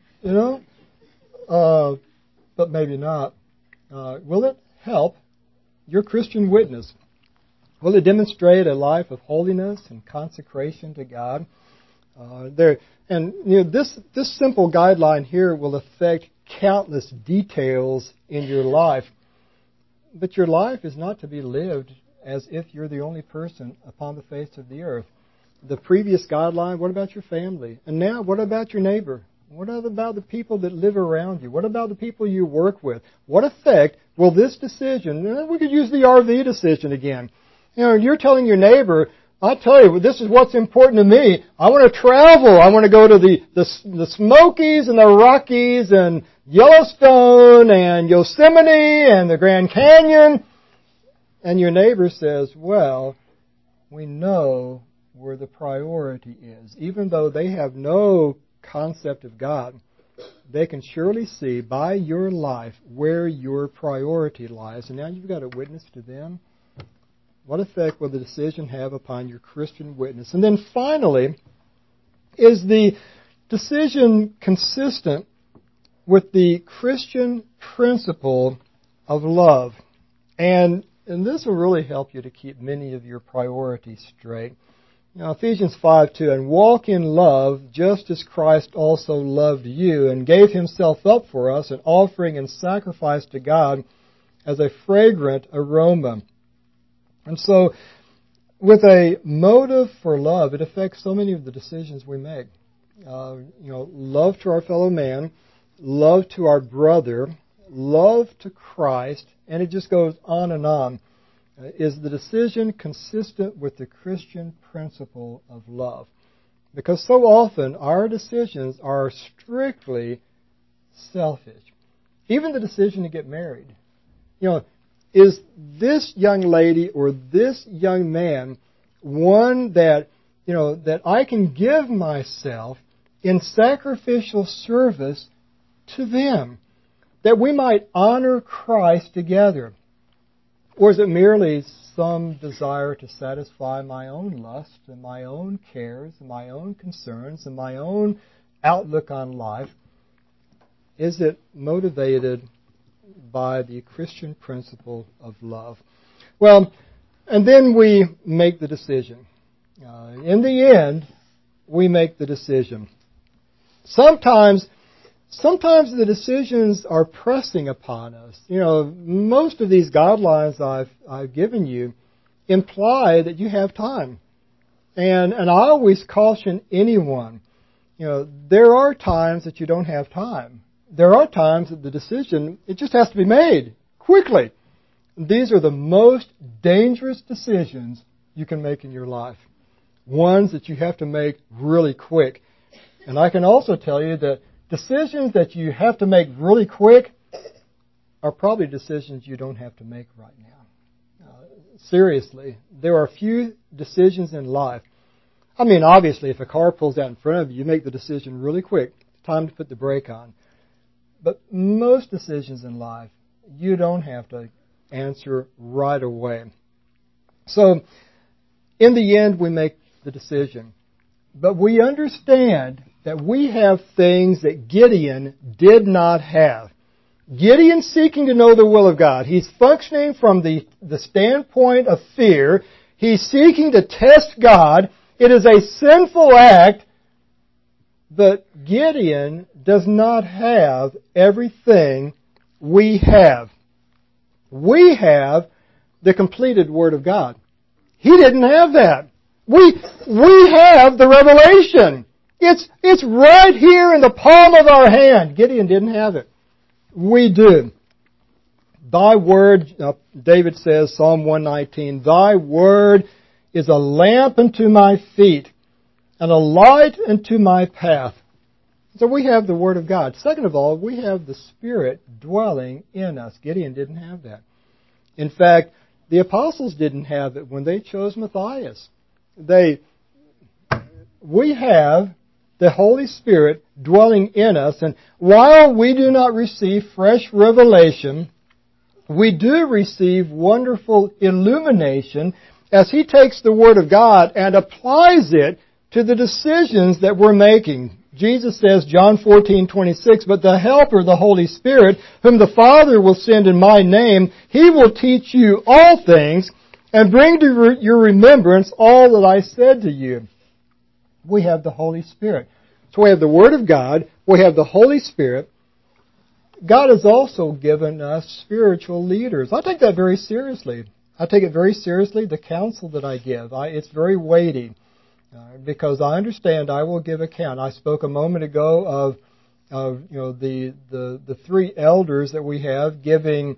But maybe not. Will it help your Christian witness? Will it demonstrate a life of holiness and consecration to God? This simple guideline here will affect countless details in your life. But your life is not to be lived as if you're the only person upon the face of the earth. The previous guideline, what about your family? And now, what about your neighbor? What about the people that live around you? What about the people you work with? What effect will this decision, we could use the RV decision again. You're telling your neighbor, I tell you, this is what's important to me. I want to travel. I want to go to the Smokies and the Rockies and Yellowstone and Yosemite and the Grand Canyon. And your neighbor says, well, we know where the priority is. Even though they have no concept of God, they can surely see by your life where your priority lies. And now you've got to witness to them. What effect will the decision have upon your Christian witness? And then finally, is the decision consistent with the Christian principle of love? And this will really help you to keep many of your priorities straight. Ephesians 5:2, and walk in love just as Christ also loved you and gave himself up for us, an offering and sacrifice to God as a fragrant aroma. And so, with a motive for love, it affects so many of the decisions we make. Love to our fellow man, love to our brother, love to Christ, and it just goes on and on. Is the decision consistent with the Christian principle of love? Because so often our decisions are strictly selfish. Even the decision to get married. Is this young lady or this young man one that I can give myself in sacrificial service to them, that we might honor Christ together? Or is it merely some desire to satisfy my own lust and my own cares and my own concerns and my own outlook on life? Is it motivated by the Christian principle of love? Well, and then we make the decision. In the end, we make the decision. Sometimes the decisions are pressing upon us. Most of these guidelines I've given you imply that you have time. And I always caution anyone, there are times that you don't have time. There are times that the decision, it just has to be made quickly. These are the most dangerous decisions you can make in your life. Ones that you have to make really quick. And I can also tell you that decisions that you have to make really quick are probably decisions you don't have to make right now. Seriously, there are few decisions in life. Obviously, if a car pulls out in front of you, you make the decision really quick. It's time to put the brake on. But most decisions in life, you don't have to answer right away. So, in the end, we make the decision. But we understand that we have things that Gideon did not have. Gideon's seeking to know the will of God. He's functioning from the standpoint of fear. He's seeking to test God. It is a sinful act, but Gideon does not have everything we have. We have the completed Word of God. He didn't have that. We have the revelation. It's right here in the palm of our hand. Gideon didn't have it. We do. Thy word, David says, Psalm 119, Thy word is a lamp unto my feet and a light unto my path. So we have the Word of God. Second of all, we have the Spirit dwelling in us. Gideon didn't have that. In fact, the apostles didn't have it when they chose Matthias. We have the Holy Spirit dwelling in us, and while we do not receive fresh revelation, we do receive wonderful illumination as He takes the Word of God and applies it to the decisions that we're making. Jesus says, John 14:26, But the Helper, the Holy Spirit, whom the Father will send in my name, He will teach you all things and bring to your remembrance all that I said to you. We have the Holy Spirit. So we have the Word of God, we have the Holy Spirit. God has also given us spiritual leaders. I take that very seriously. I take it very seriously, the counsel that I give. It's very weighty. Because I understand I will give account. I spoke a moment ago of the three elders that we have giving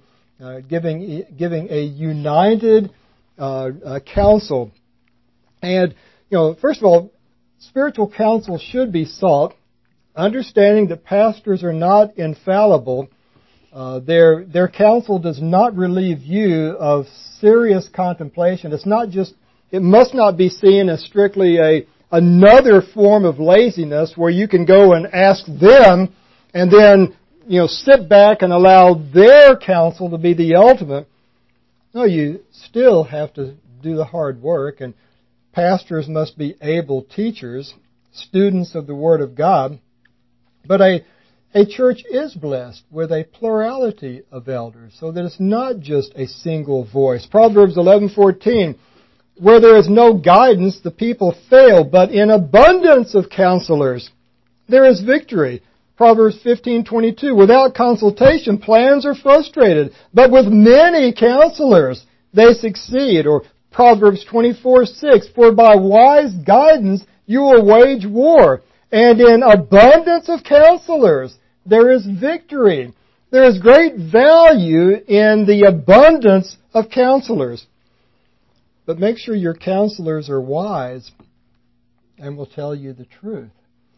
a united counsel. And first of all, spiritual counsel should be sought, understanding that pastors are not infallible. Their counsel does not relieve you of serious contemplation. It must not be seen as strictly another form of laziness where you can go and ask them and then, sit back and allow their counsel to be the ultimate. No, you still have to do the hard work, and pastors must be able teachers, students of the Word of God. But a church is blessed with a plurality of elders, so that it's not just a single voice. Proverbs 11:14, Where there is no guidance, the people fail, but in abundance of counselors, there is victory. Proverbs 15:22, Without consultation, plans are frustrated, but with many counselors, they succeed. Or Proverbs 24:6, For by wise guidance you will wage war, and in abundance of counselors, there is victory. There is great value in the abundance of counselors. But make sure your counselors are wise and will tell you the truth.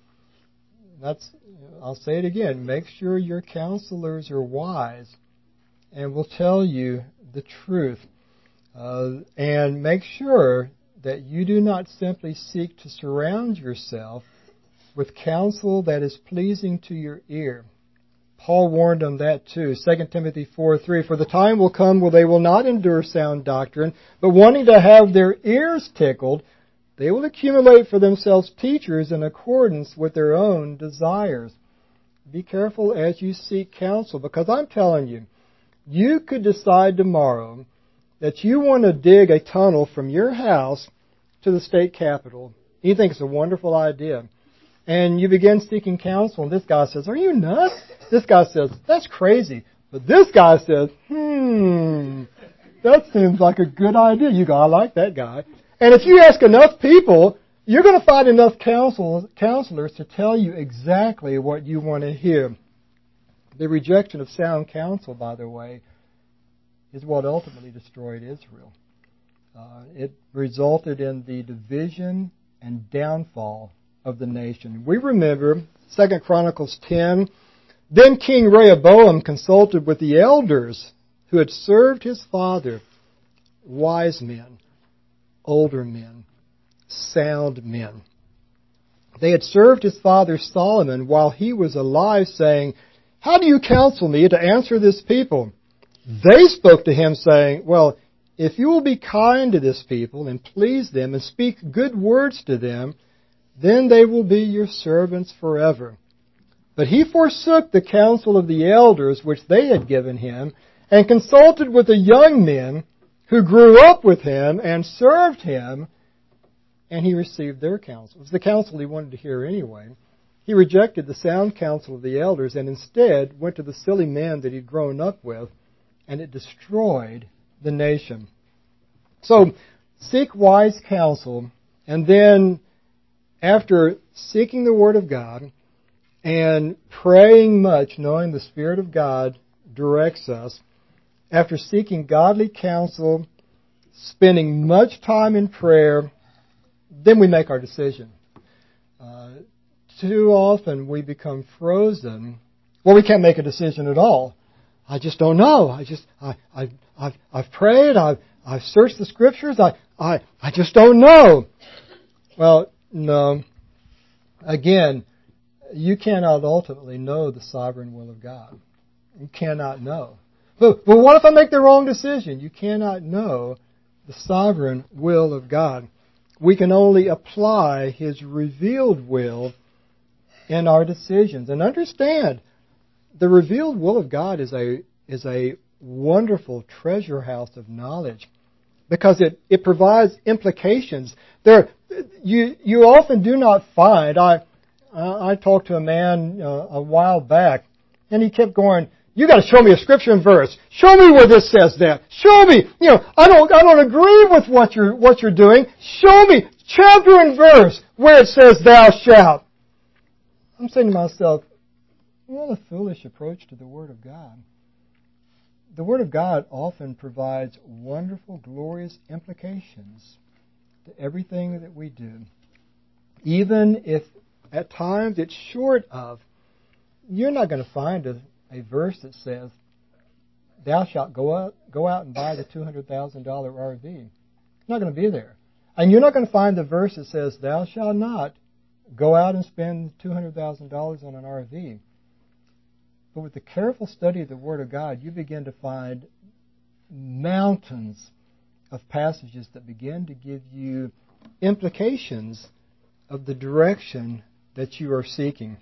I'll say it again. Make sure your counselors are wise and will tell you the truth. And make sure that you do not simply seek to surround yourself with counsel that is pleasing to your ear. Paul warned on that too. 2 Timothy 4:3, For the time will come where they will not endure sound doctrine, but wanting to have their ears tickled, they will accumulate for themselves teachers in accordance with their own desires. Be careful as you seek counsel, because I'm telling you, you could decide tomorrow that you want to dig a tunnel from your house to the state capitol. You think it's a wonderful idea. And you begin seeking counsel, and this guy says, Are you nuts? This guy says, That's crazy. But this guy says, That seems like a good idea. You go, I like that guy. And if you ask enough people, you're going to find enough counselors to tell you exactly what you want to hear. The rejection of sound counsel, by the way, is what ultimately destroyed Israel. It resulted in the division and downfall of the nation. We remember 2 Chronicles 10, Then King Rehoboam consulted with the elders who had served his father, wise men, older men, sound men. They had served his father Solomon while he was alive, saying, How do you counsel me to answer this people? They spoke to him, saying, Well, if you will be kind to this people and please them and speak good words to them, then they will be your servants forever. But he forsook the counsel of the elders which they had given him, and consulted with the young men who grew up with him and served him, and he received their counsel. It was the counsel he wanted to hear anyway. He rejected the sound counsel of the elders and instead went to the silly men that he'd grown up with, and it destroyed the nation. So, seek wise counsel, and then after seeking the Word of God and praying much, knowing the Spirit of God directs us, after seeking godly counsel, spending much time in prayer, then we make our decision. Too often we become frozen. Well, we can't make a decision at all. I just don't know. I've prayed. I've searched the Scriptures. I just don't know. Well, no. Again, you cannot ultimately know the sovereign will of God. You cannot know. But what if I make the wrong decision? You cannot know the sovereign will of God. We can only apply His revealed will in our decisions. And understand, the revealed will of God is a wonderful treasure house of knowledge, because it provides implications. You often do not find. I talked to a man a while back, and he kept going, "You got to show me a scripture and verse. Show me where this says that. Show me. I don't agree with what you're doing. Show me chapter and verse where it says thou shalt." I'm saying to myself, what a foolish approach to the Word of God. The Word of God often provides wonderful, glorious implications to everything that we do. Even if at times it's short of, you're not going to find a verse that says, thou shalt go out and buy the $200,000 RV. It's not going to be there. And you're not going to find the verse that says, thou shalt not go out and spend $200,000 on an RV. But with the careful study of the Word of God, you begin to find mountains of passages that begin to give you implications of the direction that you are seeking.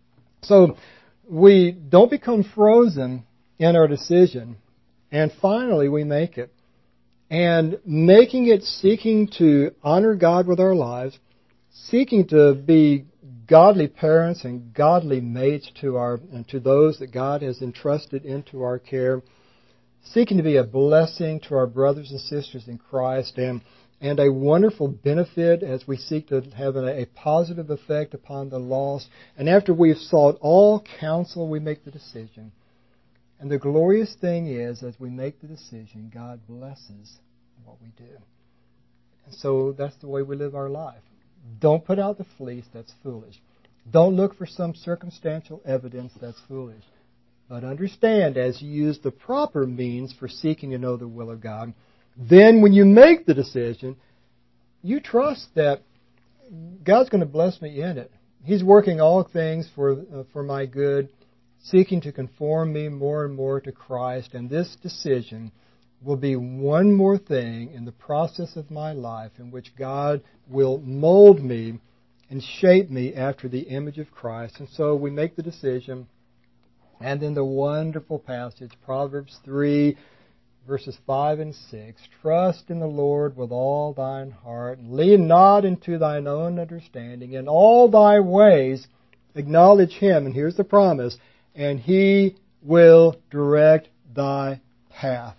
So we don't become frozen in our decision, and finally we make it. And making it, seeking to honor God with our lives, seeking to be godly parents and godly mates to those that God has entrusted into our care, seeking to be a blessing to our brothers and sisters in Christ, and a wonderful benefit as we seek to have a positive effect upon the lost. And after we've sought all counsel, we make the decision. And the glorious thing is, as we make the decision, God blesses what we do. And so that's the way we live our life. Don't put out the fleece, that's foolish. Don't look for some circumstantial evidence, that's foolish. But understand, as you use the proper means for seeking to know the will of God, then when you make the decision, you trust that God's going to bless me in it. He's working all things for my good, seeking to conform me more and more to Christ, and this decision will be one more thing in the process of my life in which God will mold me and shape me after the image of Christ. And so we make the decision, and then the wonderful passage, Proverbs 3, verses 5 and 6, trust in the Lord with all thine heart, and lean not into thine own understanding. In all thy ways acknowledge Him, and here's the promise, and He will direct thy path.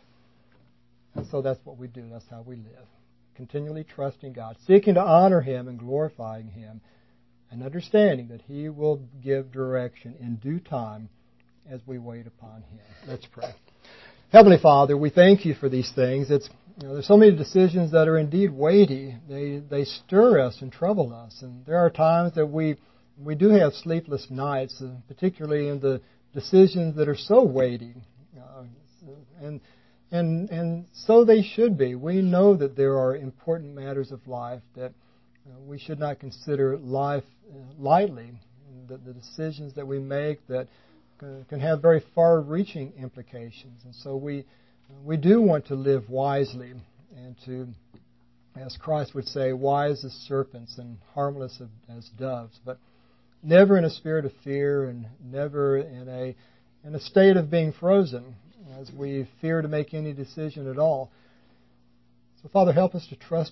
And so that's what we do. That's how we live. Continually trusting God, seeking to honor Him and glorifying Him, and understanding that He will give direction in due time as we wait upon Him. Let's pray. Heavenly Father, we thank You for these things. There's so many decisions that are indeed weighty. They stir us and trouble us. And there are times that we do have sleepless nights, particularly in the decisions that are so weighty. And so they should be. We know that there are important matters of life that we should not consider life lightly. The decisions that we make that can have very far-reaching implications. And so we do want to live wisely and to, as Christ would say, wise as serpents and harmless as doves, but never in a spirit of fear and never in a state of being frozen as we fear to make any decision at all. So, Father, help us to trust